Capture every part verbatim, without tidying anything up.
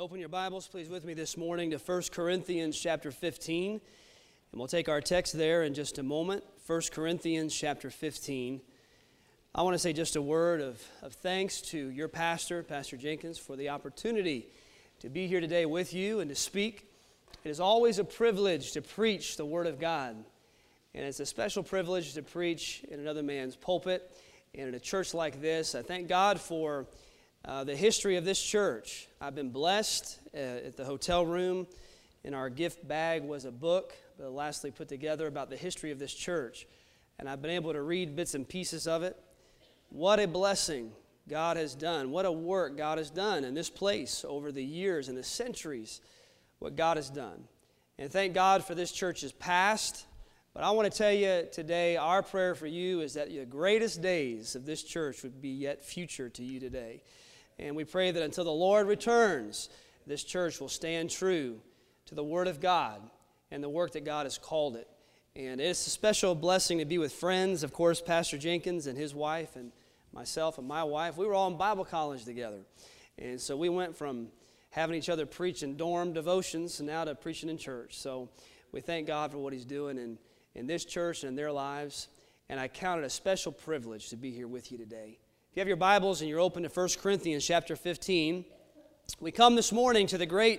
Open your Bibles, please, with me this morning to First Corinthians chapter fifteen. And we'll take our text there in just a moment. First Corinthians chapter fifteen. I want to say just a word of, of thanks to your pastor, Pastor Jenkins, for the opportunity to be here today with you and to speak. It is always a privilege to preach the Word of God. And it's a special privilege to preach in another man's pulpit and in a church like this. I thank God for Uh, the history of this church. I've been blessed uh, at the hotel room. In our gift bag was a book, Bill Lastly put together about the history of this church. And I've been able to read bits and pieces of it. What a blessing God has done. What a work God has done in this place over the years and the centuries. What God has done. And thank God for this church's past. But I want to tell you today, our prayer for you is that the greatest days of this church would be yet future to you today. And we pray that until the Lord returns, this church will stand true to the Word of God and the work that God has called it. And it's a special blessing to be with friends. Of course, Pastor Jenkins and his wife and myself and my wife, we were all in Bible college together. And so we went from having each other preach in dorm devotions and now to preaching in church. So we thank God for what He's doing in, in this church and in their lives. And I count it a special privilege to be here with you today. If you have your Bibles and you're open to First Corinthians chapter fifteen, we come this morning to the great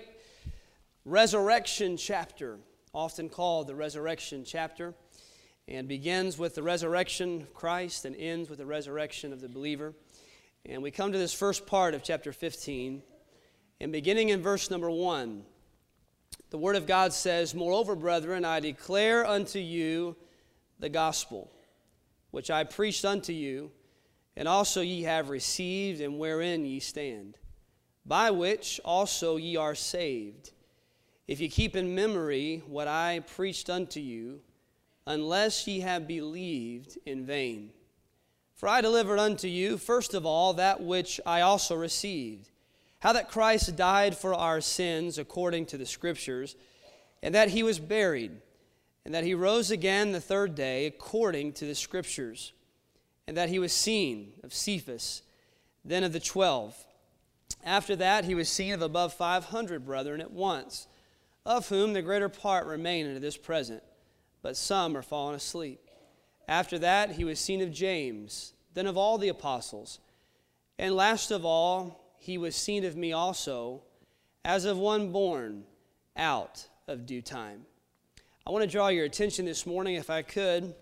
resurrection chapter, often called the resurrection chapter, and begins with the resurrection of Christ and ends with the resurrection of the believer. And we come to this first part of chapter fifteen, and beginning in verse number one, the Word of God says, "Moreover, brethren, I declare unto you the gospel, which I preached unto you, and also ye have received, and wherein ye stand, by which also ye are saved, if ye keep in memory what I preached unto you, unless ye have believed in vain. For I delivered unto you, first of all, that which I also received, how that Christ died for our sins according to the Scriptures, and that he was buried, and that he rose again the third day according to the Scriptures, and that he was seen of Cephas, then of the twelve. After that he was seen of above five hundred brethren at once, of whom the greater part remain unto this present, but some are fallen asleep. After that he was seen of James, then of all the apostles. And last of all he was seen of me also, as of one born out of due time." I want to draw your attention this morning, if I could,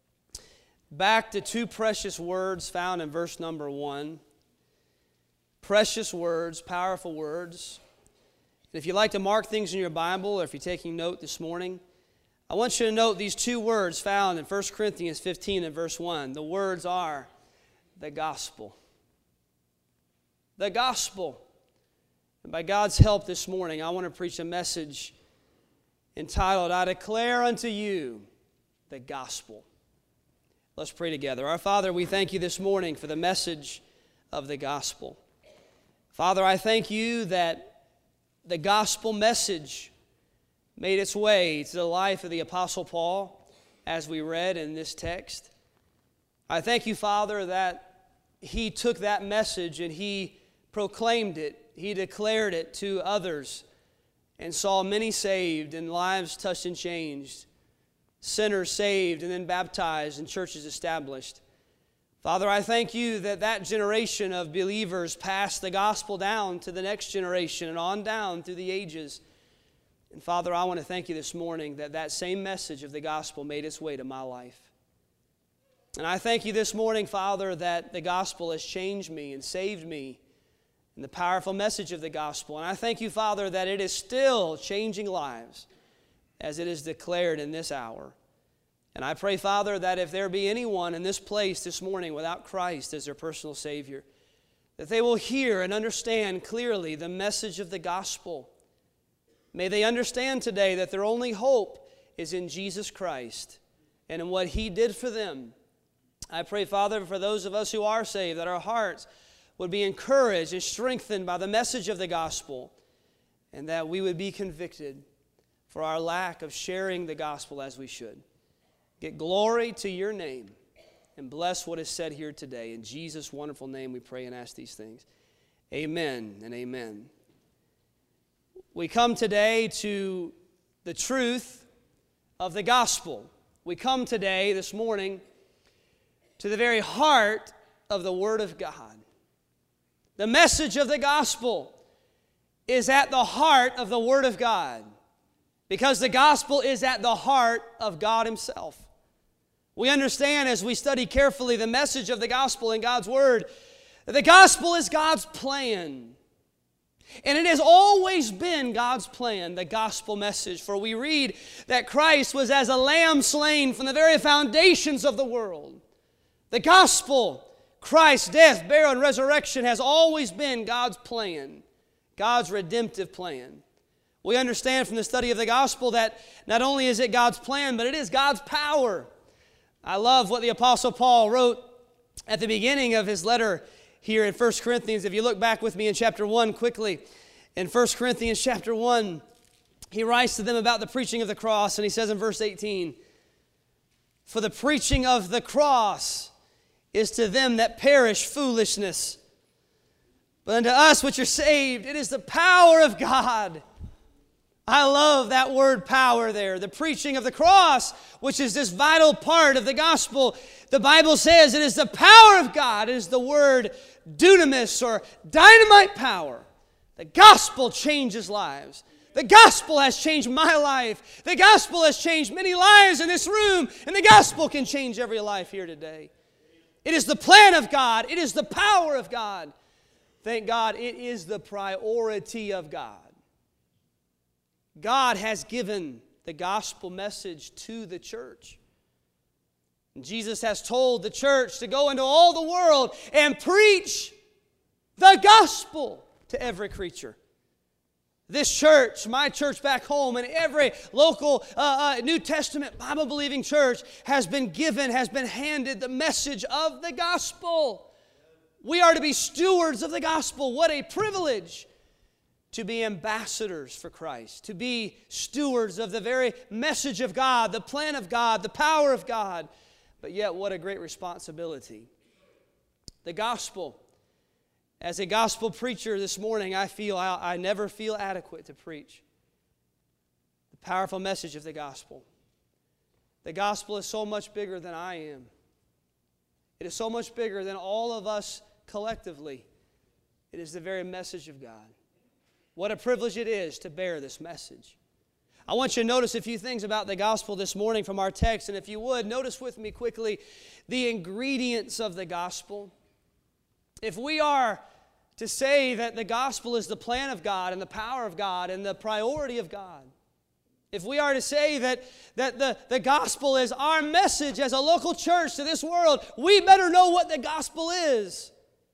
back to two precious words found in verse number one. Precious words, powerful words. And if you'd like to mark things in your Bible, or if you're taking note this morning, I want you to note these two words found in First Corinthians fifteen and verse one. The words are the gospel. The gospel. And by God's help this morning, I want to preach a message entitled, "I declare unto you the gospel." Let's pray together. Our Father, we thank you this morning for the message of the gospel. Father, I thank you that the gospel message made its way to the life of the Apostle Paul, as we read in this text. I thank you, Father, that he took that message and he proclaimed it. He declared it to others and saw many saved and lives touched and changed. Sinners saved and then baptized and churches established. Father, I thank you that that generation of believers passed the gospel down to the next generation and on down through the ages. And Father, I want to thank you this morning that that same message of the gospel made its way to my life. And I thank you this morning, Father, that the gospel has changed me and saved me in the powerful message of the gospel. And I thank you, Father, that it is still changing lives as it is declared in this hour. And I pray, Father, that if there be anyone in this place this morning without Christ as their personal Savior, that they will hear and understand clearly the message of the gospel. May they understand today that their only hope is in Jesus Christ and in what He did for them. I pray, Father, for those of us who are saved, that our hearts would be encouraged and strengthened by the message of the gospel, and that we would be convicted for our lack of sharing the gospel as we should. Get glory to your name and bless what is said here today. In Jesus' wonderful name we pray and ask these things. Amen and amen. We come today to the truth of the gospel. We come today, this morning, to the very heart of the Word of God. The message of the gospel is at the heart of the Word of God, because the gospel is at the heart of God Himself. We understand as we study carefully the message of the gospel in God's Word, that the gospel is God's plan. And it has always been God's plan, the gospel message. For we read that Christ was as a lamb slain from the very foundations of the world. The gospel, Christ's death, burial, and resurrection has always been God's plan, God's redemptive plan. We understand from the study of the gospel that not only is it God's plan, but it is God's power. I love what the Apostle Paul wrote at the beginning of his letter here in First Corinthians. If you look back with me in chapter one quickly, in First Corinthians chapter one, he writes to them about the preaching of the cross, and he says in verse eighteen, "For the preaching of the cross is to them that perish foolishness, but unto us which are saved, it is the power of God." I love that word power there. The preaching of the cross, which is this vital part of the gospel. The Bible says it is the power of God. It is the word dunamis, or dynamite power. The gospel changes lives. The gospel has changed my life. The gospel has changed many lives in this room. And the gospel can change every life here today. It is the plan of God. It is the power of God. Thank God, it is the priority of God. God has given the gospel message to the church. And Jesus has told the church to go into all the world and preach the gospel to every creature. This church, my church back home, and every local uh, uh, New Testament Bible-believing church has been given, has been handed the message of the gospel. We are to be stewards of the gospel. What a privilege to be ambassadors for Christ, to be stewards of the very message of God, the plan of God, the power of God. But yet, what a great responsibility. The gospel. As a gospel preacher this morning, I feel I, I never feel adequate to preach the powerful message of the gospel. The gospel is so much bigger than I am. It is so much bigger than all of us collectively. It is the very message of God. What a privilege it is to bear this message. I want you to notice a few things about the gospel this morning from our text. And if you would, notice with me quickly the ingredients of the gospel. If we are to say that the gospel is the plan of God and the power of God and the priority of God, if we are to say that, that the, the gospel is our message as a local church to this world, we better know what the gospel is.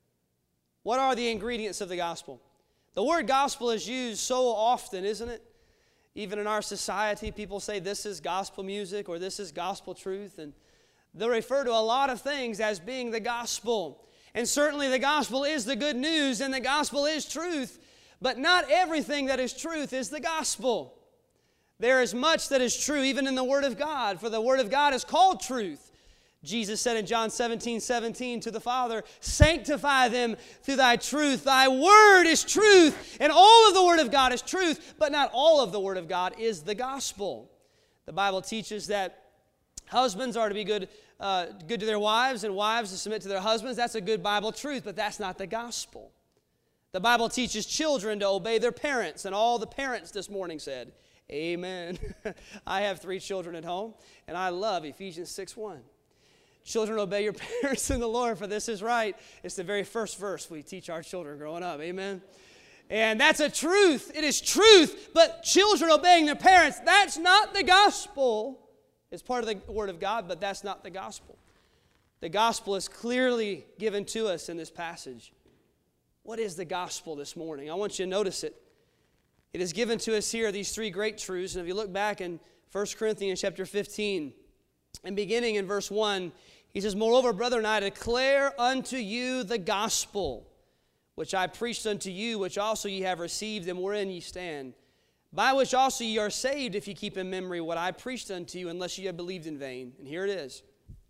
What are the ingredients of the gospel? The word gospel is used so often, isn't it? Even in our society, people say this is gospel music or this is gospel truth. And they refer to a lot of things as being the gospel. And certainly the gospel is the good news and the gospel is truth. But not everything that is truth is the gospel. There is much that is true even in the Word of God, for the Word of God is called truth. Jesus said in John seventeen seventeen to the Father, "Sanctify them through thy truth. Thy word is truth." And all of the Word of God is truth, but not all of the Word of God is the gospel. The Bible teaches that husbands are to be good, uh, good to their wives and wives to submit to their husbands. That's a good Bible truth, but that's not the gospel. The Bible teaches children to obey their parents, and all the parents this morning said, amen. I have three children at home, and I love Ephesians six one. Children, obey your parents in the Lord, for this is right. It's the very first verse we teach our children growing up. Amen. And that's a truth. It is truth. But children obeying their parents, that's not the gospel. It's part of the Word of God, but that's not the gospel. The gospel is clearly given to us in this passage. What is the gospel this morning? I want you to notice it. It is given to us here, these three great truths. And if you look back in First Corinthians chapter fifteen, and beginning in verse one, he says, "Moreover, brethren, I declare unto you the gospel, which I preached unto you, which also ye have received, and wherein ye stand, by which also ye are saved, if ye keep in memory what I preached unto you, unless ye have believed in vain." And here it is.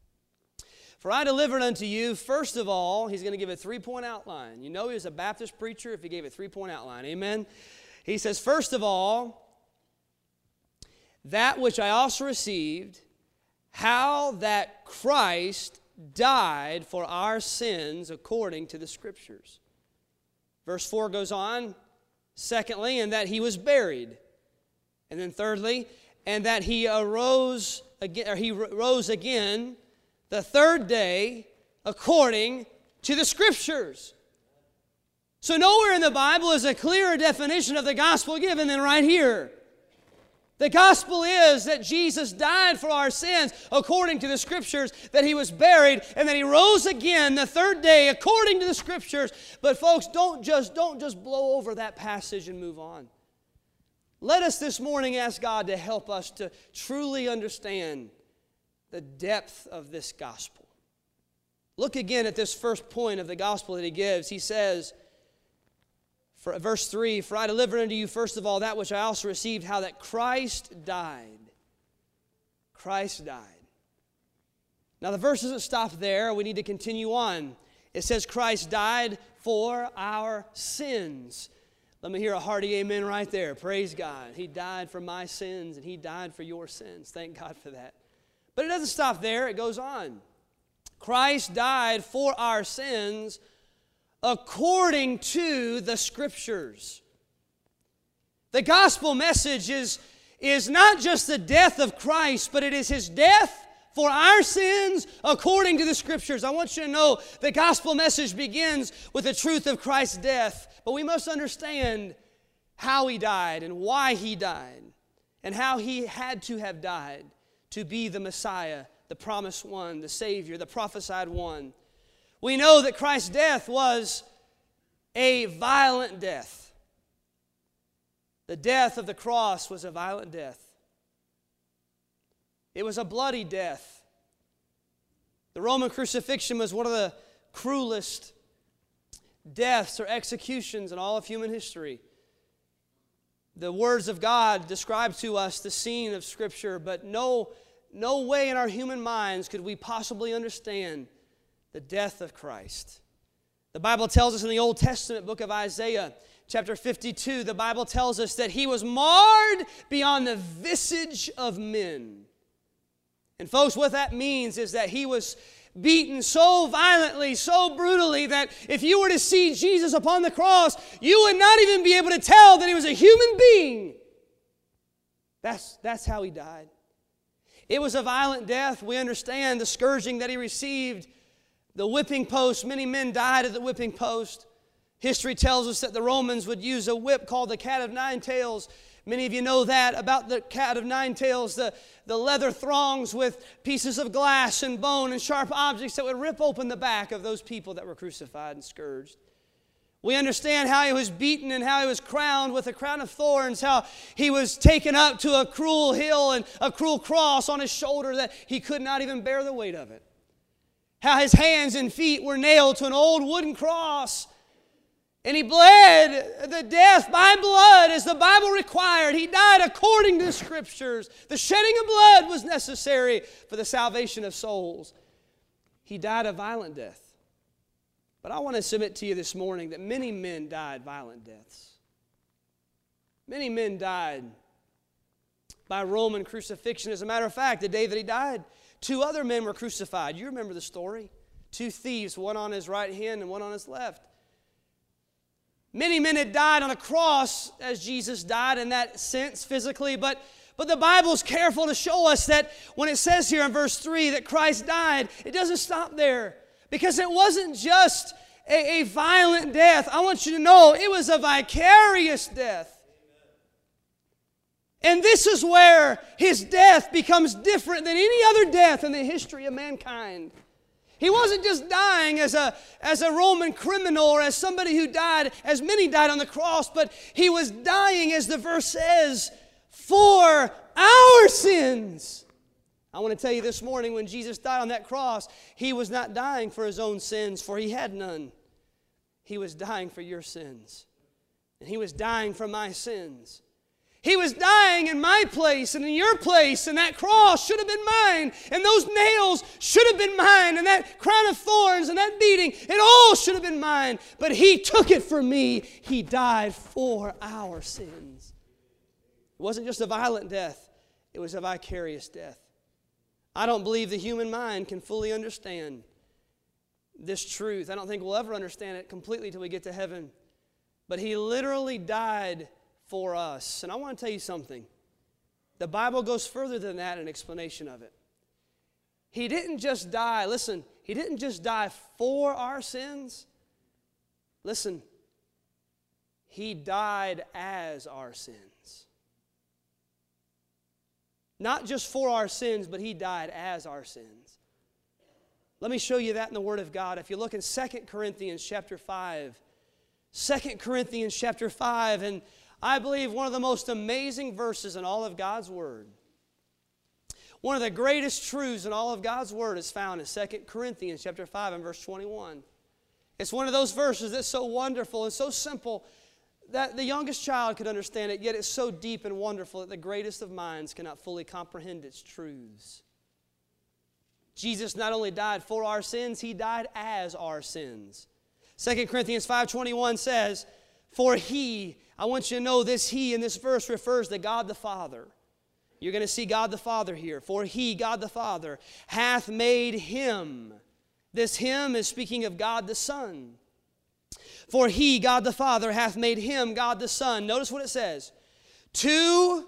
"For I delivered unto you, first of all," he's going to give a three-point outline. You know he was a Baptist preacher if he gave a three-point outline. Amen? He says, first of all, that which I also received, how that Christ died for our sins according to the Scriptures. Verse four goes on, secondly, and that he was buried. And then thirdly, and that he arose again, or he rose again the third day according to the Scriptures. So nowhere in the Bible is a clearer definition of the gospel given than right here. The gospel is that Jesus died for our sins according to the Scriptures, that he was buried, and that he rose again the third day according to the Scriptures. But folks, don't just, don't just blow over that passage and move on. Let us this morning ask God to help us to truly understand the depth of this gospel. Look again at this first point of the gospel that he gives. He says, for, verse three, for I delivered unto you first of all that which I also received, how that Christ died. Christ died. Now the verse doesn't stop there. We need to continue on. It says Christ died for our sins. Let me hear a hearty amen right there. Praise God. He died for my sins and he died for your sins. Thank God for that. But it doesn't stop there. It goes on. Christ died for our sins according to the Scriptures. The gospel message is, is not just the death of Christ, but it is his death for our sins according to the Scriptures. I want you to know the gospel message begins with the truth of Christ's death, but we must understand how he died and why he died and how he had to have died to be the Messiah, the promised one, the Savior, the prophesied one. We know that Christ's death was a violent death. The death of the cross was a violent death. It was a bloody death. The Roman crucifixion was one of the cruelest deaths or executions in all of human history. The words of God describe to us the scene of Scripture, but no, no way in our human minds could we possibly understand the death of Christ. The Bible tells us in the Old Testament book of Isaiah, chapter fifty-two, the Bible tells us that he was marred beyond the visage of men. And folks, what that means is that he was beaten so violently, so brutally, that if you were to see Jesus upon the cross, you would not even be able to tell that he was a human being. That's, that's how he died. It was a violent death. We understand the scourging that he received, the whipping post. Many men died at the whipping post. History tells us that the Romans would use a whip called the cat of nine tails. Many of you know that about the cat of nine tails, the, the leather thongs with pieces of glass and bone and sharp objects that would rip open the back of those people that were crucified and scourged. We understand how he was beaten and how he was crowned with a crown of thorns, how he was taken up to a cruel hill and a cruel cross on his shoulder that he could not even bear the weight of it. How his hands and feet were nailed to an old wooden cross. And he bled the death by blood as the Bible required. He died according to the Scriptures. The shedding of blood was necessary for the salvation of souls. He died a violent death. But I want to submit to you this morning that many men died violent deaths. Many men died by Roman crucifixion. As a matter of fact, the day that he died, two other men were crucified. You remember the story. Two thieves, one on his right hand and one on his left. Many men had died on a cross as Jesus died in that sense physically, but, but the Bible's careful to show us that when it says here in verse three that Christ died, it doesn't stop there. Because it wasn't just a, a violent death. I want you to know it was a vicarious death. And this is where his death becomes different than any other death in the history of mankind. He wasn't just dying as a, as a Roman criminal or as somebody who died, as many died on the cross, but he was dying, as the verse says, for our sins. I want to tell you this morning, when Jesus died on that cross, he was not dying for his own sins, for he had none. He was dying for your sins. And he was dying for my sins. He was dying in my place and in your place, and that cross should have been mine, and those nails should have been mine, and that crown of thorns and that beating, it all should have been mine. But He took it for me. He died for our sins. It wasn't just a violent death, it was a vicarious death. I don't believe the human mind can fully understand this truth. I don't think we'll ever understand it completely till we get to heaven. But He literally died for us. And I want to tell you something. The Bible goes further than that in explanation of it. He didn't just die, listen, He didn't just die for our sins. Listen, He died as our sins. Not just for our sins, but He died as our sins. Let me show you that in the Word of God. If you look in Second Corinthians chapter five, Second Corinthians chapter five, and I believe one of the most amazing verses in all of God's Word. One of the greatest truths in all of God's Word is found in Second Corinthians chapter five and verse twenty-one. It's one of those verses that's so wonderful and so simple that the youngest child could understand it, yet it's so deep and wonderful that the greatest of minds cannot fully comprehend its truths. Jesus not only died for our sins, He died as our sins. Second Corinthians five twenty-one says, "For He," I want you to know this He in this verse refers to God the Father. You're going to see God the Father here. "For He," God the Father, "hath made Him." This Him is speaking of God the Son. "For He," God the Father, "hath made Him," God the Son. Notice what it says. "To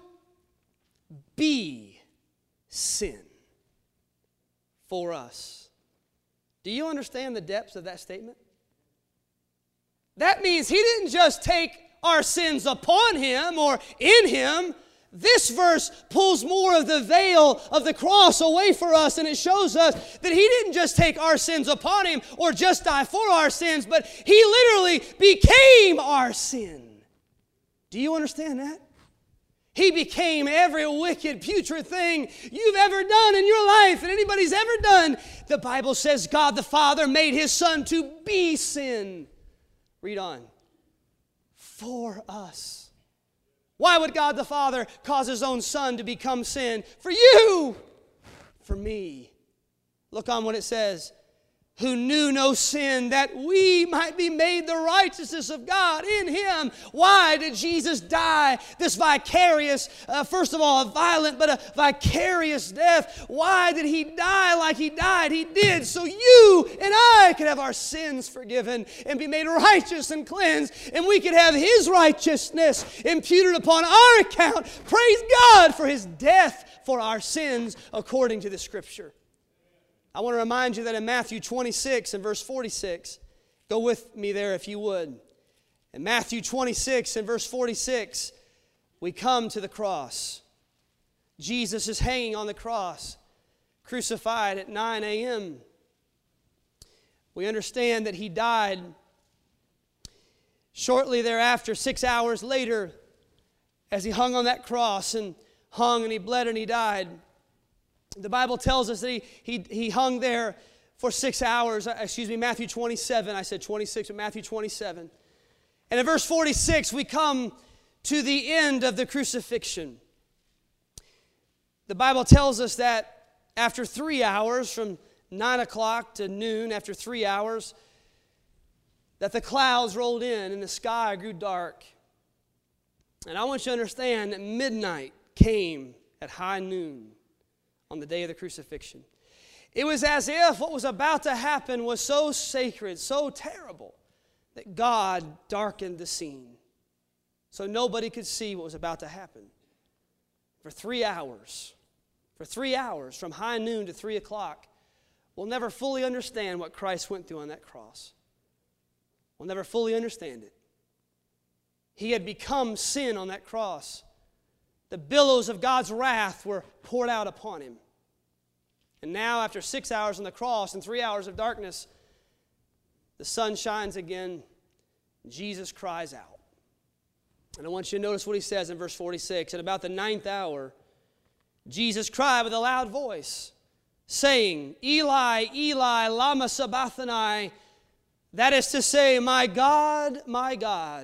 be sin for us." Do you understand the depths of that statement? That means He didn't just take our sins upon Him or in Him. This verse pulls more of the veil of the cross away for us, and it shows us that He didn't just take our sins upon Him or just die for our sins, but He literally became our sin. Do you understand that? He became every wicked, putrid thing you've ever done in your life and anybody's ever done. The Bible says God the Father made His Son to be sin. Read on. For us. Why would God the Father cause His own Son to become sin? For you. For me. Look on what it says. "Who knew no sin, that we might be made the righteousness of God in Him." Why did Jesus die this vicarious, uh, first of all, a violent but a vicarious death? Why did He die like He died? He did so you and I could have our sins forgiven and be made righteous and cleansed, and we could have His righteousness imputed upon our account. Praise God for His death for our sins according to the Scripture. I want to remind you that in Matthew twenty-six and verse forty-six, go with me there if you would. In Matthew twenty-six and verse forty-six, we come to the cross. Jesus is hanging on the cross, crucified at nine a.m. We understand that He died shortly thereafter, six hours later, as He hung on that cross and hung and He bled and He died. The Bible tells us that he, he, he hung there for six hours. Excuse me, Matthew twenty-seven. I said twenty-six, but Matthew twenty-seven. And in verse forty-six, we come to the end of the crucifixion. The Bible tells us that after three hours, from nine o'clock to noon, after three hours, that the clouds rolled in and the sky grew dark. And I want you to understand that midnight came at high noon on the day of the crucifixion. It was as if what was about to happen was so sacred, so terrible, that God darkened the scene so nobody could see what was about to happen. For three hours, for three hours, from high noon to three o'clock, we'll never fully understand what Christ went through on that cross. We'll never fully understand it. He had become sin on that cross. The billows of God's wrath were poured out upon Him. And now, after six hours on the cross and three hours of darkness, the sun shines again, and Jesus cries out. And I want you to notice what He says in verse forty-six. At about the ninth hour, Jesus cried with a loud voice, saying, "Eli, Eli, lama sabachthani," that is to say, "My God, my God,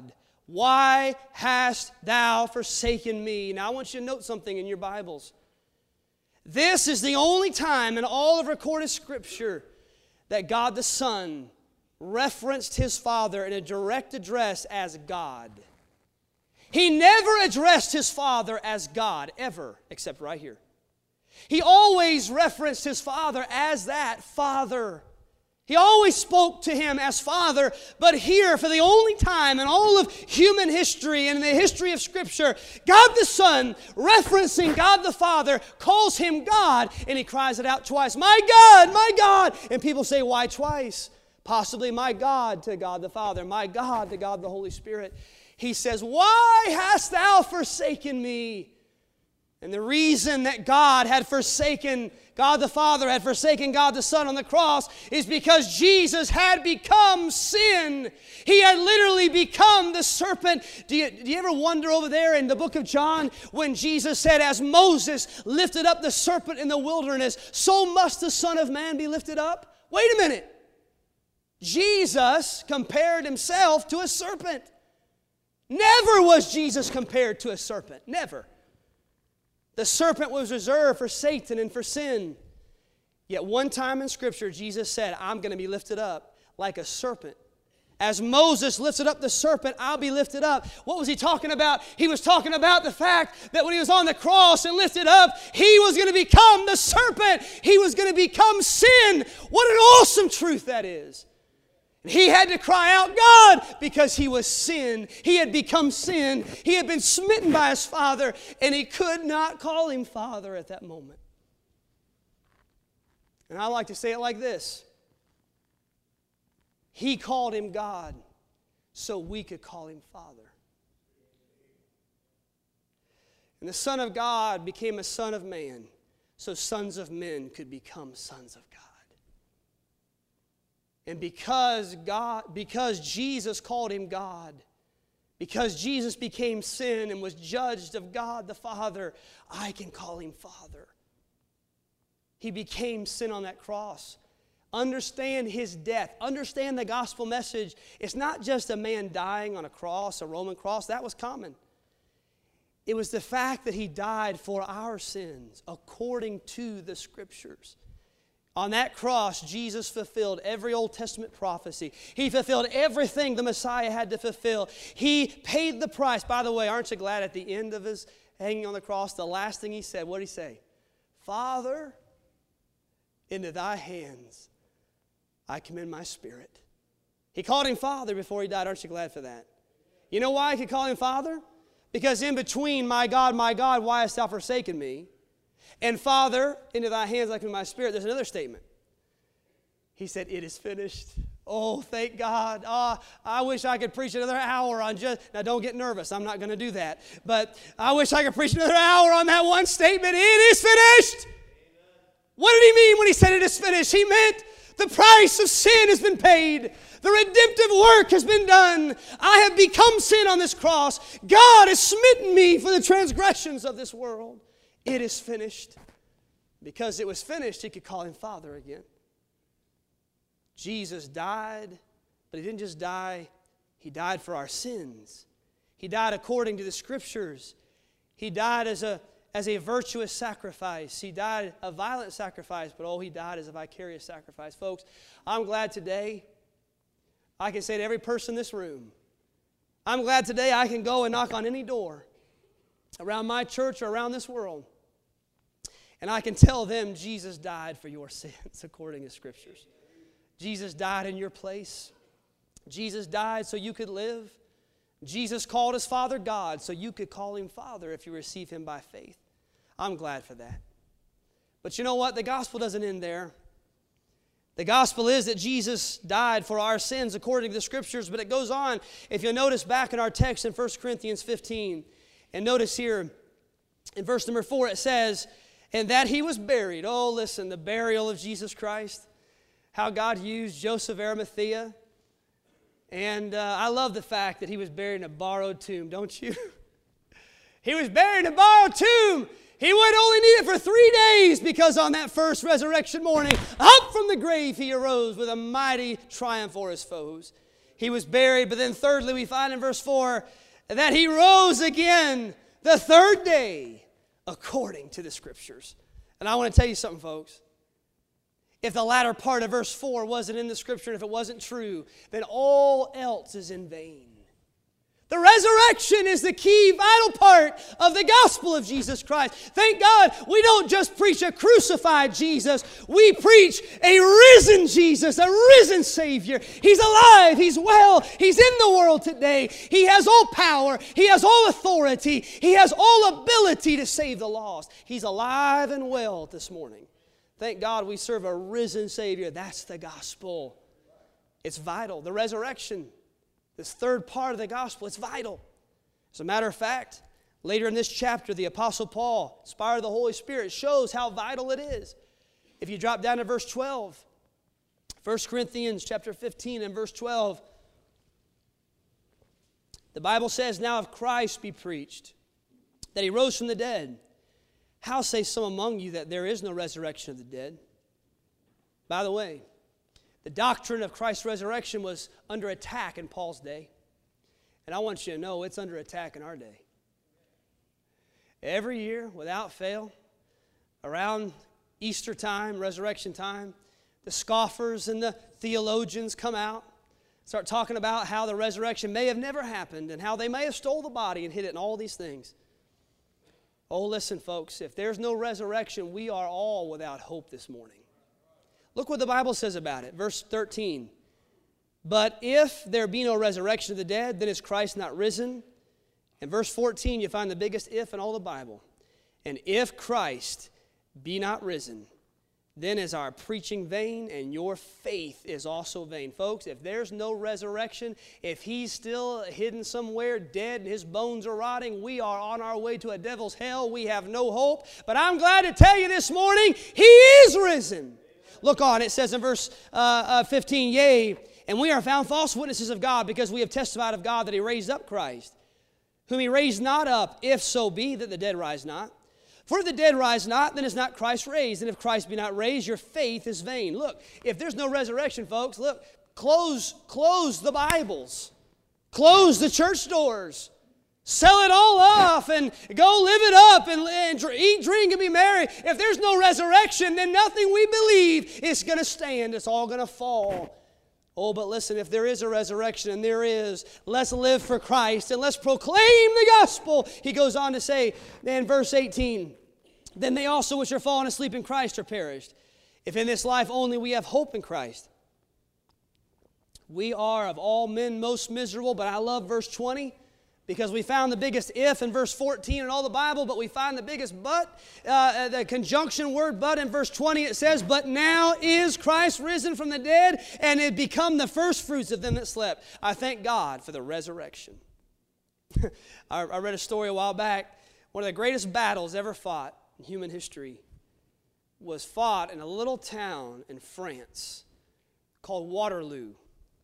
Why hast thou forsaken me? Now I want you to note something in your Bibles. This is the only time in all of recorded Scripture that God the Son referenced His Father in a direct address as God. He never addressed His Father as God, ever, except right here. He always referenced His Father as that Father. He always spoke to Him as Father, but here, for the only time in all of human history and in the history of Scripture, God the Son, referencing God the Father, calls Him God, and He cries it out twice, "My God, my God!" And people say, why twice? Possibly, "My God" to God the Father, "My God" to God the Holy Spirit. He says, "Why hast thou forsaken me?" And the reason that God had forsaken, God the Father had forsaken God the Son on the cross is because Jesus had become sin. He had literally become the serpent. Do you, do you ever wonder over there in the book of John when Jesus said, "As Moses lifted up the serpent in the wilderness, so must the Son of Man be lifted up"? Wait a minute. Jesus compared Himself to a serpent. Never was Jesus compared to a serpent. Never. The serpent was reserved for Satan and for sin. Yet one time in Scripture, Jesus said, "I'm going to be lifted up like a serpent. As Moses lifted up the serpent, I'll be lifted up." What was He talking about? He was talking about the fact that when He was on the cross and lifted up, He was going to become the serpent. He was going to become sin. What an awesome truth that is. He had to cry out, "God," because He was sin. He had become sin. He had been smitten by His Father, and He could not call Him Father at that moment. And I like to say it like this. He called Him God so we could call Him Father. And the Son of God became a son of man so sons of men could become sons of God. And because God, because Jesus called Him God, because Jesus became sin and was judged of God the Father, I can call Him Father. He became sin on that cross. Understand His death. Understand the gospel message. It's not just a man dying on a cross, a Roman cross. That was common. It was the fact that He died for our sins according to the Scriptures. On that cross, Jesus fulfilled every Old Testament prophecy. He fulfilled everything the Messiah had to fulfill. He paid the price. By the way, aren't you glad at the end of His hanging on the cross, the last thing He said, what did He say? "Father, into Thy hands I commend my spirit." He called Him Father before He died. Aren't you glad for that? You know why He could call Him Father? Because in between, "My God, my God, why hast thou forsaken me?" and "Father, into Thy hands I commend my spirit," there's another statement. He said, "It is finished." Oh, thank God. Oh, I wish I could preach another hour on just, now don't get nervous, I'm not going to do that. But I wish I could preach another hour on that one statement. It is finished. Amen. What did He mean when He said it is finished? He meant the price of sin has been paid. The redemptive work has been done. I have become sin on this cross. God has smitten me for the transgressions of this world. It is finished. Because it was finished, He could call Him Father again. Jesus died, but He didn't just die. He died for our sins. He died according to the Scriptures. He died as a, as a virtuous sacrifice. He died a violent sacrifice, but oh, He died as a vicarious sacrifice. Folks, I'm glad today I can say to every person in this room, I'm glad today I can go and knock on any door around my church or around this world, and I can tell them Jesus died for your sins according to Scriptures. Jesus died in your place. Jesus died so you could live. Jesus called His Father God so you could call Him Father if you receive Him by faith. I'm glad for that. But you know what? The gospel doesn't end there. The gospel is that Jesus died for our sins according to the Scriptures, but it goes on. If you'll notice back in our text in First Corinthians fifteen, and notice here in verse number four, it says, "And that He was buried." Oh, listen, the burial of Jesus Christ. How God used Joseph of Arimathea. And uh, I love the fact that He was buried in a borrowed tomb, don't you? He was buried in a borrowed tomb. He would only need it for three days because on that first resurrection morning, up from the grave He arose with a mighty triumph for His foes. He was buried. But then thirdly, we find in verse four that He rose again the third day according to the Scriptures. And I want to tell you something, folks. If the latter part of verse four wasn't in the Scripture, and if it wasn't true, then all else is in vain. The resurrection is the key, vital part of the gospel of Jesus Christ. Thank God we don't just preach a crucified Jesus. We preach a risen Jesus, a risen Savior. He's alive. He's well. He's in the world today. He has all power. He has all authority. He has all ability to save the lost. He's alive and well this morning. Thank God we serve a risen Savior. That's the gospel. It's vital. The resurrection, this third part of the gospel, it's vital. As a matter of fact, later in this chapter, the Apostle Paul, inspired of the Holy Spirit, shows how vital it is. If you drop down to verse twelve, First Corinthians chapter fifteen and verse twelve, the Bible says, "Now if Christ be preached, that He rose from the dead, how say some among you that there is no resurrection of the dead?" By the way, the doctrine of Christ's resurrection was under attack in Paul's day. And I want you to know it's under attack in our day. Every year, without fail, around Easter time, resurrection time, the scoffers and the theologians come out, start talking about how the resurrection may have never happened and how they may have stole the body and hid it and all these things. Oh, listen, folks, if there's no resurrection, we are all without hope this morning. Look what the Bible says about it. Verse thirteen. "But if there be no resurrection of the dead, then is Christ not risen?" In verse fourteen, you find the biggest if in all the Bible. "And if Christ be not risen, then is our preaching vain, and your faith is also vain." Folks, if there's no resurrection, if He's still hidden somewhere, dead, and His bones are rotting, we are on our way to a devil's hell. We have no hope. But I'm glad to tell you this morning, He is risen. Look on, it says in verse uh, uh, fifteen, "Yea, and we are found false witnesses of God, because we have testified of God that He raised up Christ, whom He raised not up, if so be that the dead rise not. For if the dead rise not, then is not Christ raised. And if Christ be not raised, your faith is vain." Look, if there's no resurrection, folks, look, close, close the Bibles. Close the church doors. Sell it all off and go live it up and, and eat, drink, and be merry. If there's no resurrection, then nothing we believe is going to stand. It's all going to fall. Oh, but listen, if there is a resurrection, and there is, let's live for Christ and let's proclaim the gospel. He goes on to say in verse eighteen, "Then they also which are fallen asleep in Christ are perished. If in this life only we have hope in Christ. We are of all men most miserable." But I love verse twenty. Because we found the biggest if in verse fourteen in all the Bible, but we find the biggest but, uh, the conjunction word but in verse twenty. It says, "But now is Christ risen from the dead, and had become the first fruits of them that slept." I thank God for the resurrection. I, I read a story a while back. One of the greatest battles ever fought in human history was fought in a little town in France called Waterloo.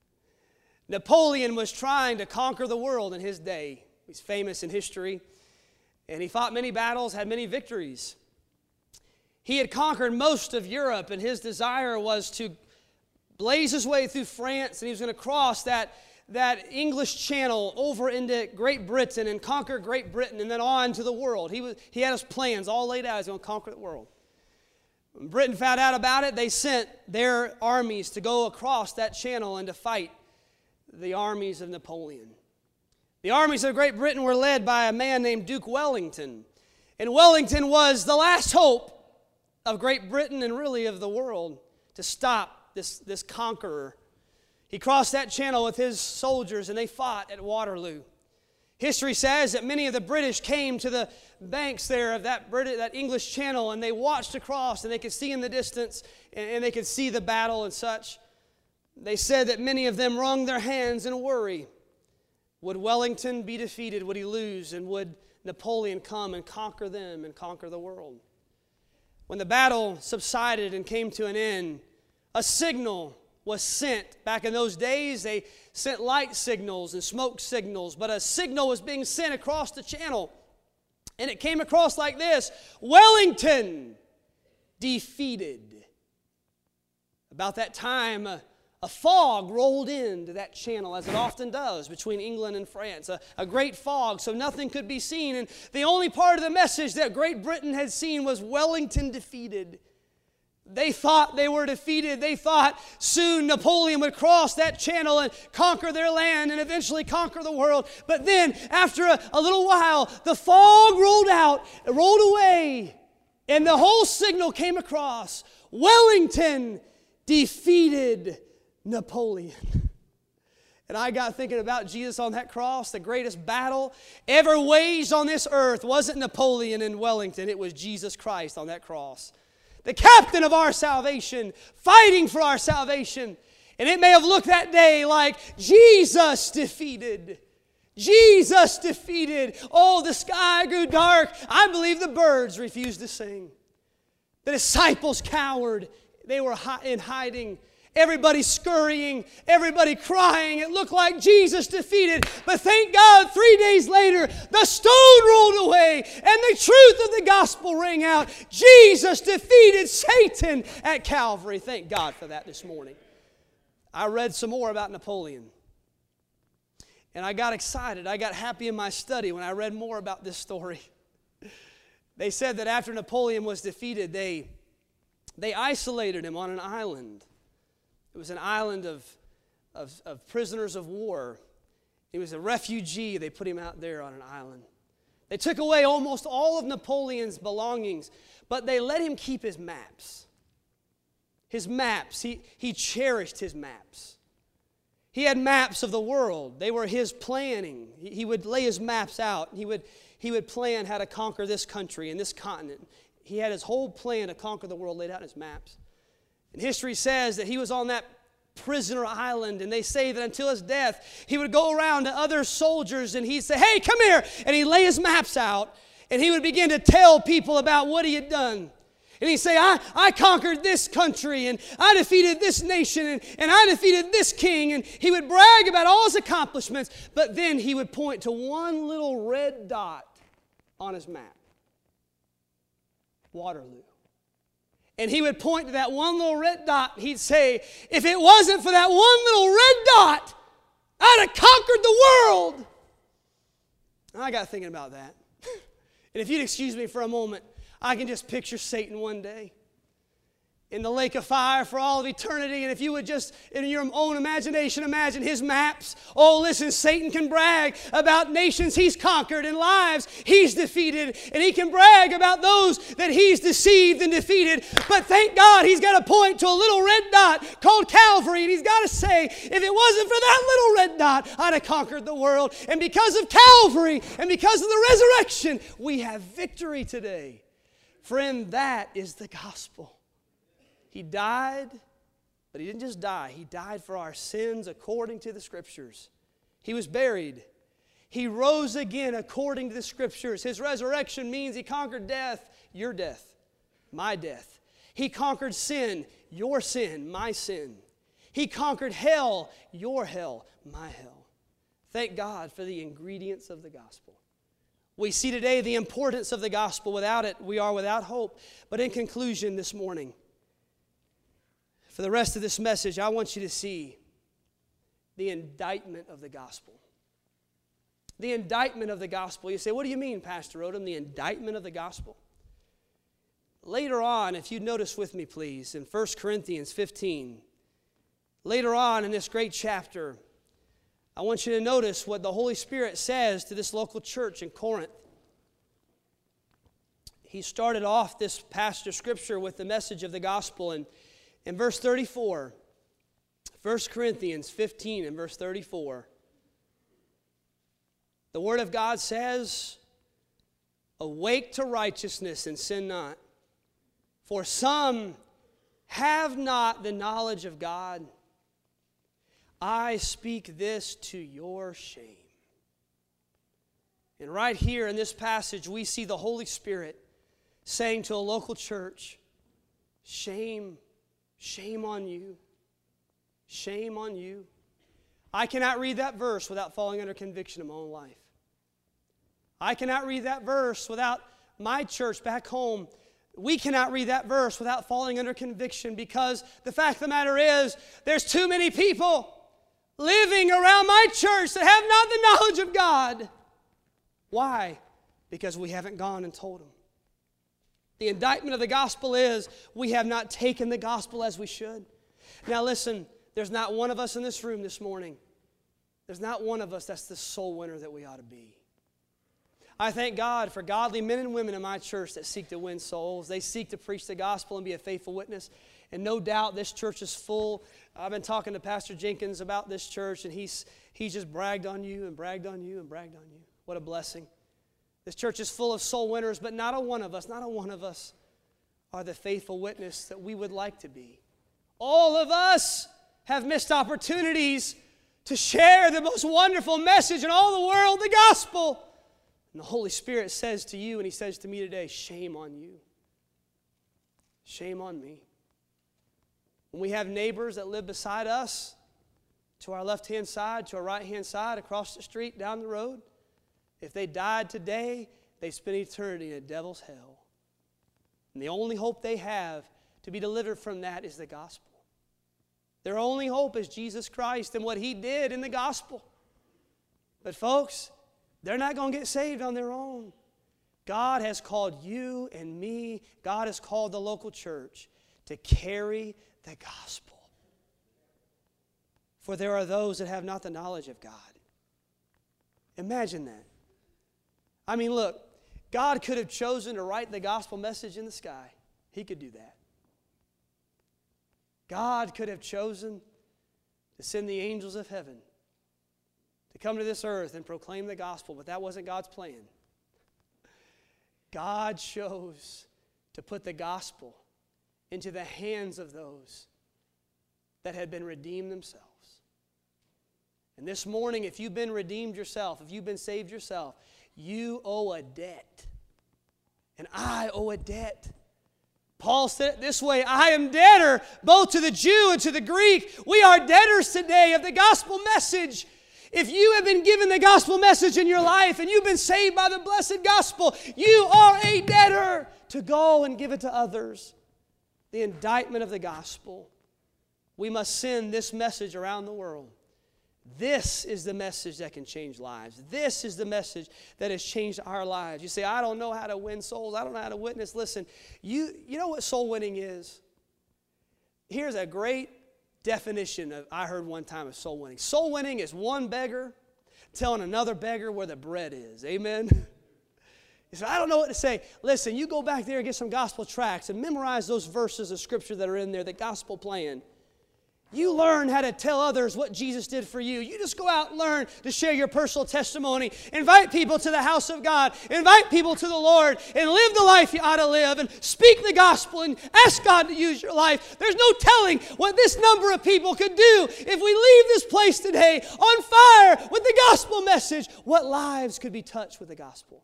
Napoleon was trying to conquer the world in his day. He's famous in history. And he fought many battles, had many victories. He had conquered most of Europe, and his desire was to blaze his way through France, and he was going to cross that, that English Channel over into Great Britain and conquer Great Britain and then on to the world. He, was, he had his plans all laid out. He was going to conquer the world. When Britain found out about it, they sent their armies to go across that channel and to fight the armies of Napoleon. The armies of Great Britain were led by a man named Duke Wellington. And Wellington was the last hope of Great Britain and really of the world to stop this, this conqueror. He crossed that channel with his soldiers, and they fought at Waterloo. History says that many of the British came to the banks there of that, British, that English Channel, and they watched across, and they could see in the distance, and, and they could see the battle and such. They said that many of them wrung their hands in worry. Would Wellington be defeated? Would he lose? And would Napoleon come and conquer them and conquer the world? When the battle subsided and came to an end, a signal was sent. Back in those days, they sent light signals and smoke signals, but a signal was being sent across the channel. And it came across like this: Wellington defeated. About that time, a, a fog rolled into that channel, as it often does between England and France. A, a great fog, so nothing could be seen. And the only part of the message that Great Britain had seen was Wellington defeated. They thought they were defeated. They thought soon Napoleon would cross that channel and conquer their land and eventually conquer the world. But then, after a, a little while, the fog rolled out, rolled away, and the whole signal came across. Wellington defeated Napoleon. And I got thinking about Jesus on that cross. The greatest battle ever waged on this earth wasn't Napoleon and Wellington. It was Jesus Christ on that cross. The captain of our salvation, fighting for our salvation. And it may have looked that day like Jesus defeated. Jesus defeated. Oh, the sky grew dark. I believe the birds refused to sing. The disciples cowered. They were in hiding. Everybody scurrying, everybody crying. It looked like Jesus defeated. But thank God, three days later, the stone rolled away and the truth of the gospel rang out. Jesus defeated Satan at Calvary. Thank God for that this morning. I read some more about Napoleon. And I got excited. I got happy in my study when I read more about this story. They said that after Napoleon was defeated, they, they isolated him on an island. It was an island of, of, of prisoners of war. He was a refugee. They put him out there on an island. They took away almost all of Napoleon's belongings, but they let him keep his maps. His maps. He, he cherished his maps. He had maps of the world. They were his planning. He, he would lay his maps out. He would, he would plan how to conquer this country and this continent. He had his whole plan to conquer the world laid out in his maps. And history says that he was on that prisoner island, and they say that until his death, he would go around to other soldiers and he'd say, "Hey, come here," and he'd lay his maps out, and he would begin to tell people about what he had done. And he'd say, I, I conquered this country, and I defeated this nation, and, and I defeated this king, and he would brag about all his accomplishments, but then he would point to one little red dot on his map. Waterloo. And he would point to that one little red dot. He'd say, if it wasn't for that one little red dot, I'd have conquered the world. And I got thinking about that. And if you'd excuse me for a moment, I can just picture Satan one day in the lake of fire for all of eternity. And if you would just, in your own imagination, imagine his maps. Oh, listen, Satan can brag about nations he's conquered and lives he's defeated. And he can brag about those that he's deceived and defeated. But thank God he's got to point to a little red dot called Calvary. And he's got to say, if it wasn't for that little red dot, I'd have conquered the world. And because of Calvary and because of the resurrection, we have victory today. Friend, that is the gospel. He died, but he didn't just die. He died for our sins according to the Scriptures. He was buried. He rose again according to the Scriptures. His resurrection means he conquered death, your death, my death. He conquered sin, your sin, my sin. He conquered hell, your hell, my hell. Thank God for the ingredients of the gospel. We see today the importance of the gospel. Without it, we are without hope. But in conclusion this morning, for the rest of this message, I want you to see the indictment of the gospel. The indictment of the gospel. You say, what do you mean, Pastor Odom, the indictment of the gospel? Later on, if you'd notice with me, please, in First Corinthians fifteen, later on in this great chapter, I want you to notice what the Holy Spirit says to this local church in Corinth. He started off this passage of Scripture with the message of the gospel, and in verse thirty-four, First Corinthians fifteen and verse thirty-four, the Word of God says, awake to righteousness and sin not. For some have not the knowledge of God. I speak this to your shame. And right here in this passage, we see the Holy Spirit saying to a local church, shame, shame on you. Shame on you. I cannot read that verse without falling under conviction in my own life. I cannot read that verse without my church back home We cannot read that verse without falling under conviction, because the fact of the matter is there's too many people living around my church that have not the knowledge of God. Why? Because we haven't gone and told them. The indictment of the gospel is we have not taken the gospel as we should. Now listen, there's not one of us in this room this morning, there's not one of us that's the soul winner that we ought to be. I thank God for godly men and women in my church that seek to win souls. They seek to preach the gospel and be a faithful witness. And no doubt this church is full. I've been talking to Pastor Jenkins about this church, and he's, he's just bragged on you and bragged on you and bragged on you. What a blessing. This church is full of soul winners, but not a one of us, not a one of us are the faithful witness that we would like to be. All of us have missed opportunities to share the most wonderful message in all the world, the gospel. And the Holy Spirit says to you, and He says to me today, shame on you. Shame on me. When we have neighbors that live beside us, to our left-hand side, to our right-hand side, across the street, down the road, if they died today, they spend eternity in a devil's hell. And the only hope they have to be delivered from that is the gospel. Their only hope is Jesus Christ and what He did in the gospel. But folks, they're not going to get saved on their own. God has called you and me, God has called the local church to carry the gospel. For there are those that have not the knowledge of God. Imagine that. I mean, look, God could have chosen to write the gospel message in the sky. He could do that. God could have chosen to send the angels of heaven to come to this earth and proclaim the gospel, but that wasn't God's plan. God chose to put the gospel into the hands of those that had been redeemed themselves. And this morning, if you've been redeemed yourself, if you've been saved yourself, you owe a debt. And I owe a debt. Paul said it this way, I am debtor both to the Jew and to the Greek. We are debtors today of the gospel message. If you have been given the gospel message in your life and you've been saved by the blessed gospel, you are a debtor to go and give it to others. The indictment of the gospel. We must send this message around the world. This is the message that can change lives. This is the message that has changed our lives. You say, I don't know how to win souls. I don't know how to witness. Listen, you, you know what soul winning is? Here's a great definition of, I heard one time, of soul winning. Soul winning is one beggar telling another beggar where the bread is. Amen? You say, I don't know what to say. Listen, you go back there and get some gospel tracts and memorize those verses of Scripture that are in there, the gospel plan. You learn how to tell others what Jesus did for you. You just go out and learn to share your personal testimony. Invite people to the house of God. Invite people to the Lord and live the life you ought to live and speak the gospel and ask God to use your life. There's no telling what this number of people could do if we leave this place today on fire with the gospel message. What lives could be touched with the gospel?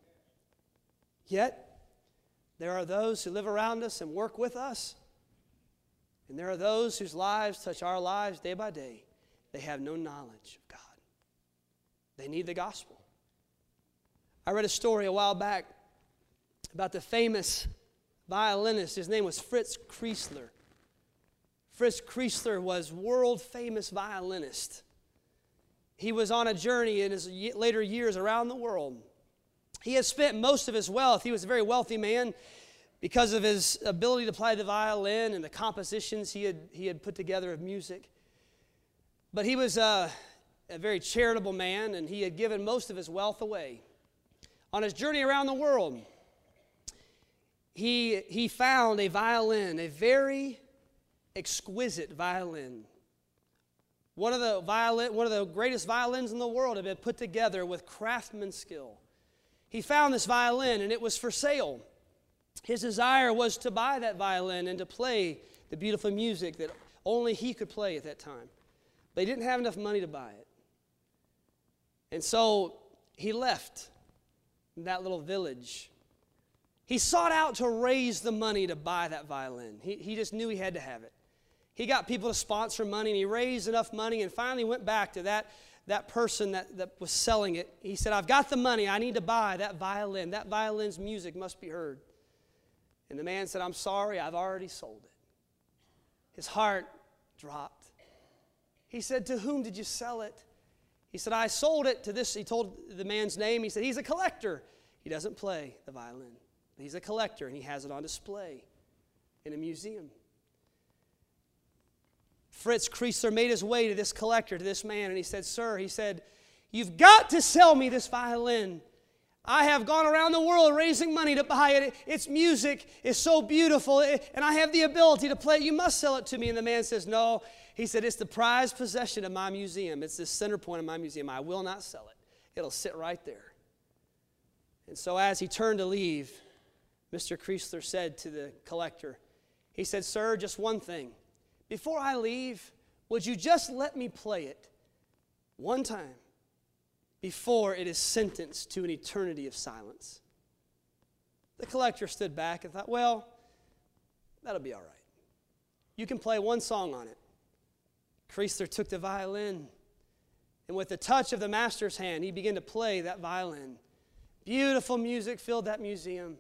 Yet, there are those who live around us and work with us. And there are those whose lives touch our lives day by day. They have no knowledge of God. They need the gospel. I read a story a while back about the famous violinist. His name was Fritz Kreisler. Fritz Kreisler was world famous violinist. He was on a journey in his later years around the world. He had spent most of his wealth. He was a very wealthy man. Because of his ability to play the violin and the compositions he had, he had put together of music. But he was a, a very charitable man, and he had given most of his wealth away. On his journey around the world, he, he found a violin, a very exquisite violin. One of the violin, one of the greatest violins in the world had been put together with craftsman skill. He found this violin, and it was for sale. His desire was to buy that violin and to play the beautiful music that only he could play at that time. But he didn't have enough money to buy it. And so he left that little village. He sought out to raise the money to buy that violin. He, he just knew he had to have it. He got people to sponsor money, and he raised enough money and finally went back to that, that person that, that was selling it. He said, I've got the money. I need to buy that violin. That violin's music must be heard. And the man said, I'm sorry, I've already sold it. His heart dropped. He said, to whom did you sell it? He said, I sold it to this. He told the man's name. He said, he's a collector. He doesn't play the violin. He's a collector, and he has it on display in a museum. Fritz Kreisler made his way to this collector, to this man, and he said, sir, he said, you've got to sell me this violin. I have gone around the world raising money to buy it. Its music is so beautiful, and I have the ability to play it. You must sell it to me. And the man says, no. He said, it's the prized possession of my museum. It's the center point of my museum. I will not sell it. It'll sit right there. And so as he turned to leave, Mister Kreisler said to the collector, he said, sir, just one thing. Before I leave, would you just let me play it one time before it is sentenced to an eternity of silence? The collector stood back and thought, well, that'll be all right. You can play one song on it. Kreisler took the violin, and with the touch of the master's hand, he began to play that violin. Beautiful music filled that museum.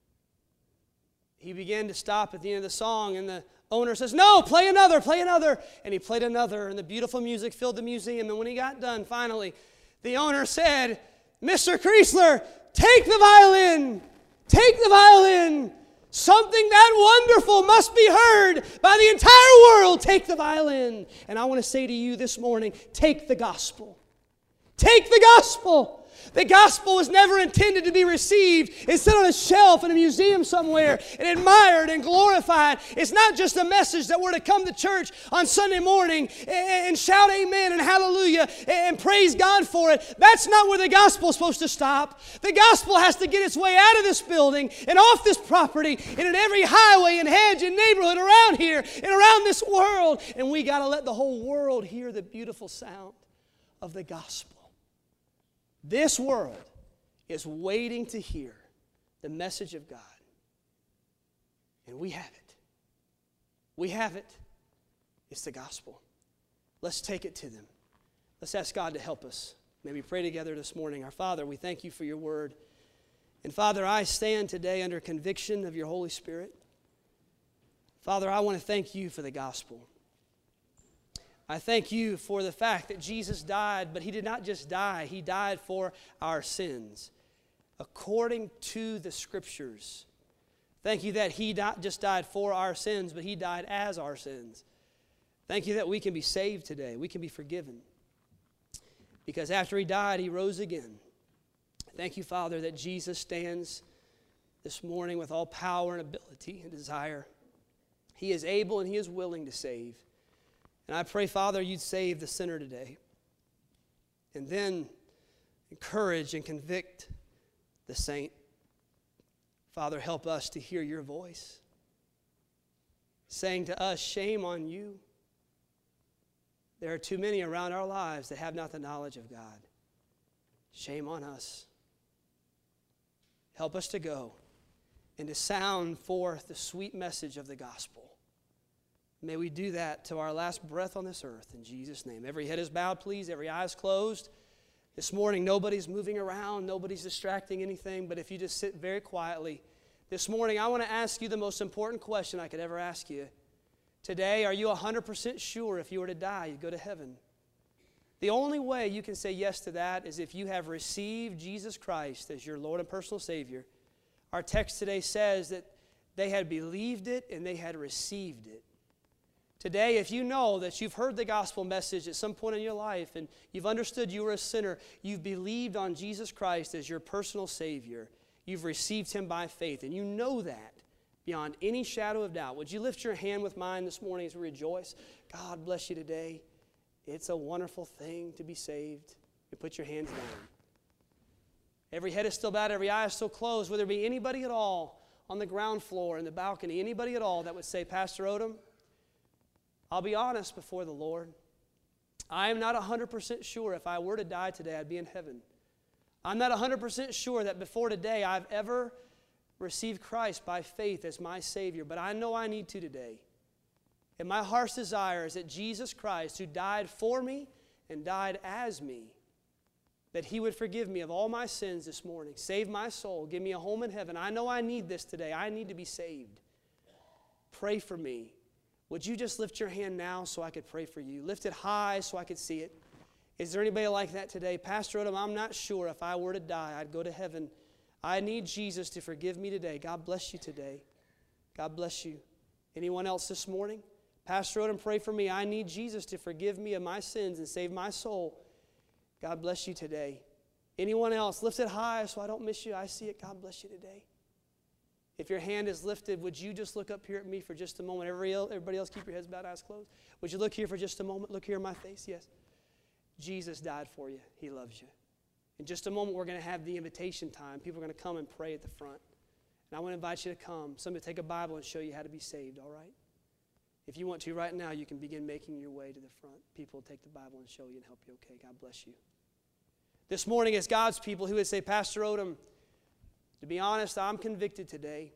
He began to stop at the end of the song, and the owner says, no, play another, play another. And he played another, and the beautiful music filled the museum. And when he got done, finally, the owner said, Mister Kreisler, take the violin, take the violin. Something that wonderful must be heard by the entire world. Take the violin. And I want to say to you this morning, take the gospel. Take the gospel. The gospel was never intended to be received and set on a shelf in a museum somewhere and admired and glorified. It's not just a message that we're to come to church on Sunday morning and shout amen and hallelujah and praise God for it. That's not where the gospel is supposed to stop. The gospel has to get its way out of this building and off this property and in every highway and hedge and neighborhood around here and around this world. And we got to let the whole world hear the beautiful sound of the gospel. This world is waiting to hear the message of God. And we have it. We have it. It's the gospel. Let's take it to them. Let's ask God to help us. May we pray together this morning. Our Father, we thank you for your word. And Father, I stand today under conviction of your Holy Spirit. Father, I want to thank you for the gospel. I thank you for the fact that Jesus died, but he did not just die. He died for our sins, according to the Scriptures. Thank you that he not just died for our sins, but he died as our sins. Thank you that we can be saved today. We can be forgiven. Because after he died, he rose again. Thank you, Father, that Jesus stands this morning with all power and ability and desire. He is able and he is willing to save. And I pray, Father, you'd save the sinner today. And then encourage and convict the saint. Father, help us to hear your voice, saying to us, shame on you. There are too many around our lives that have not the knowledge of God. Shame on us. Help us to go and to sound forth the sweet message of the gospel. May we do that to our last breath on this earth in Jesus' name. Every head is bowed, please. Every eye is closed. This morning, nobody's moving around. Nobody's distracting anything. But if you just sit very quietly, this morning, I want to ask you the most important question I could ever ask you. Today, are you one hundred percent sure if you were to die, you'd go to heaven? The only way you can say yes to that is if you have received Jesus Christ as your Lord and personal Savior. Our text today says that they had believed it and they had received it. Today, if you know that you've heard the gospel message at some point in your life and you've understood you were a sinner, you've believed on Jesus Christ as your personal Savior, you've received him by faith, and you know that beyond any shadow of doubt, would you lift your hand with mine this morning as we rejoice? God bless you today. It's a wonderful thing to be saved. You put your hands down. Every head is still bowed, every eye is still closed. Would there be anybody at all on the ground floor, in the balcony, anybody at all that would say, Pastor Odom, I'll be honest before the Lord. I am not one hundred percent sure if I were to die today, I'd be in heaven. I'm not one hundred percent sure that before today I've ever received Christ by faith as my Savior, but I know I need to today. And my heart's desire is that Jesus Christ, who died for me and died as me, that He would forgive me of all my sins this morning, save my soul, give me a home in heaven. I know I need this today. I need to be saved. Pray for me. Would you just lift your hand now so I could pray for you? Lift it high so I could see it. Is there anybody like that today? Pastor Odom, I'm not sure if I were to die, I'd go to heaven. I need Jesus to forgive me today. God bless you today. God bless you. Anyone else this morning? Pastor Odom, pray for me. I need Jesus to forgive me of my sins and save my soul. God bless you today. Anyone else? Lift it high so I don't miss you. I see it. God bless you today. If your hand is lifted, would you just look up here at me for just a moment? Everybody else, keep your heads bowed, eyes closed. Would you look here for just a moment? Look here in my face. Yes. Jesus died for you. He loves you. In just a moment, we're going to have the invitation time. People are going to come and pray at the front. And I want to invite you to come. Somebody take a Bible and show you how to be saved, all right? If you want to right now, you can begin making your way to the front. People will take the Bible and show you and help you, okay? God bless you. This morning, as God's people, who would say, Pastor Odom, to be honest, I'm convicted today.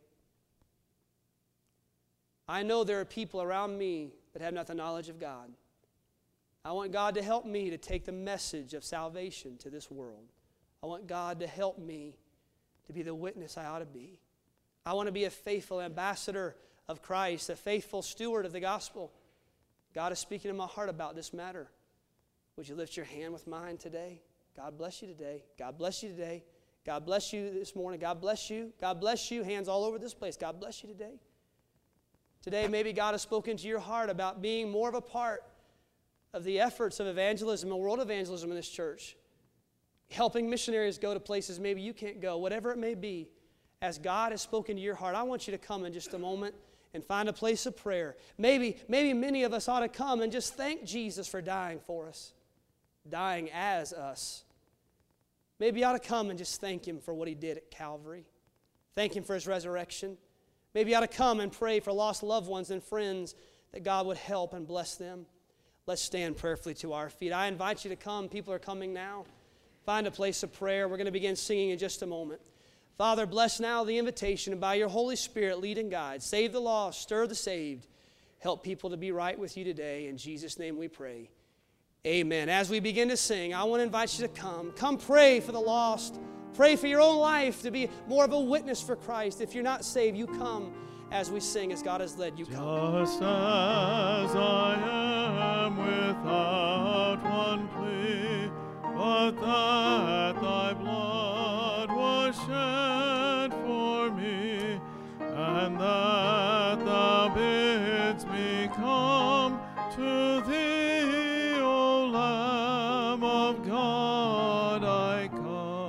I know there are people around me that have not the knowledge of God. I want God to help me to take the message of salvation to this world. I want God to help me to be the witness I ought to be. I want to be a faithful ambassador of Christ, a faithful steward of the gospel. God is speaking to my heart about this matter. Would you lift your hand with mine today? God bless you today. God bless you today. God bless you this morning. God bless you. God bless you. Hands all over this place. God bless you today. Today, maybe God has spoken to your heart about being more of a part of the efforts of evangelism and world evangelism in this church. Helping missionaries go to places maybe you can't go. Whatever it may be, as God has spoken to your heart, I want you to come in just a moment and find a place of prayer. Maybe, maybe many of us ought to come and just thank Jesus for dying for us, dying as us. Maybe you ought to come and just thank Him for what He did at Calvary. Thank Him for His resurrection. Maybe you ought to come and pray for lost loved ones and friends that God would help and bless them. Let's stand prayerfully to our feet. I invite you to come. People are coming now. Find a place of prayer. We're going to begin singing in just a moment. Father, bless now the invitation, and by your Holy Spirit, lead and guide. Save the lost, stir the saved. Help people to be right with you today. In Jesus' name we pray. Amen. As we begin to sing, I want to invite you to come. Come pray for the lost. Pray for your own life to be more of a witness for Christ. If you're not saved, you come as we sing, as God has led you. Come. Just as I am without one plea, but that thy blood was shed for me, and that thou bidst me come to thee, O Lamb of God, I come.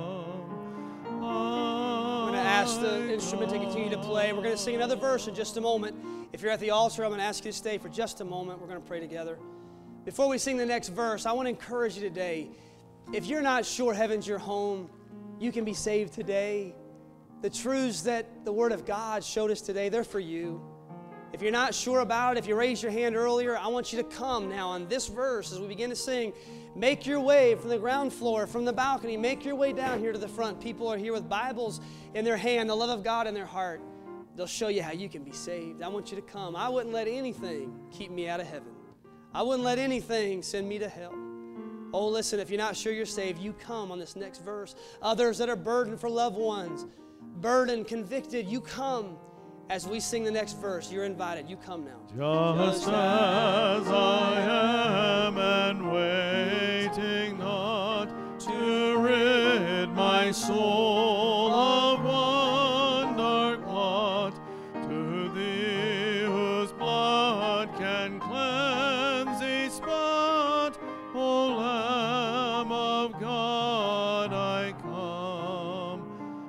I'm going to ask the instrument to continue to play. We're going to sing another verse in just a moment. If you're at the altar, I'm going to ask you to stay for just a moment. We're going to pray together. Before we sing the next verse, I want to encourage you today. If you're not sure heaven's your home, you can be saved today. The truths that the Word of God showed us today, they're for you. If you're not sure about it, if you raised your hand earlier, I want you to come now on this verse as we begin to sing. Make your way from the ground floor, from the balcony. Make your way down here to the front. People are here with Bibles in their hand, the love of God in their heart. They'll show you how you can be saved. I want you to come. I wouldn't let anything keep me out of heaven. I wouldn't let anything send me to hell. Oh, listen, if you're not sure you're saved, you come on this next verse. Others that are burdened for loved ones, burdened, convicted, you come. As we sing the next verse, you're invited. You come now. Just, Just as I am and waiting not to rid my soul of one dark blot, to thee whose blood can cleanse each spot, O Lamb of God, I come,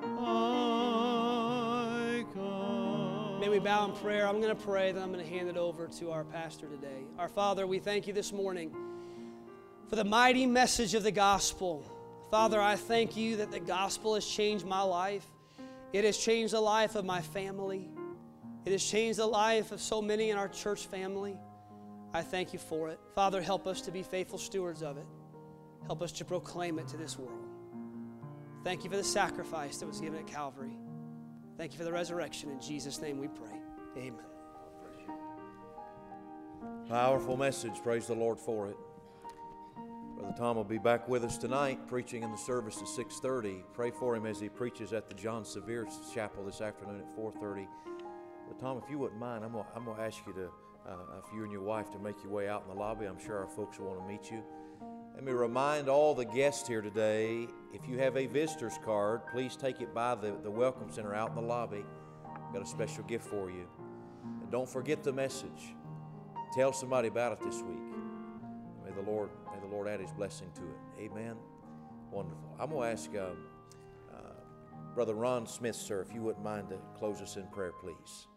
I come. May we bow in prayer. I'm going to pray, then I'm going to hand it over to our pastor today. Our Father, we thank you this morning for the mighty message of the gospel. Father, I thank you that the gospel has changed my life. It has changed the life of my family. It has changed the life of so many in our church family. I thank you for it. Father, help us to be faithful stewards of it. Help us to proclaim it to this world. Thank you for the sacrifice that was given at Calvary. Thank you for the resurrection. In Jesus' name we pray. Amen. Powerful message. Praise the Lord for it. Brother Tom will be back with us tonight, preaching in the service at six thirty. Pray for him as he preaches at the John Severe's Chapel this afternoon at four thirty. But Tom, if you wouldn't mind, I'm going I'm to ask you to, uh, if you and your wife, to make your way out in the lobby. I'm sure our folks will want to meet you. Let me remind all the guests here today, if you have a visitor's card, please take it by the, the Welcome Center out in the lobby. I've got a special gift for you. And don't forget the message. Tell somebody about it this week. May the Lord, may the Lord add His blessing to it. Amen. Wonderful. I'm going to ask um, uh, Brother Ron Smith, sir, if you wouldn't mind to close us in prayer, please.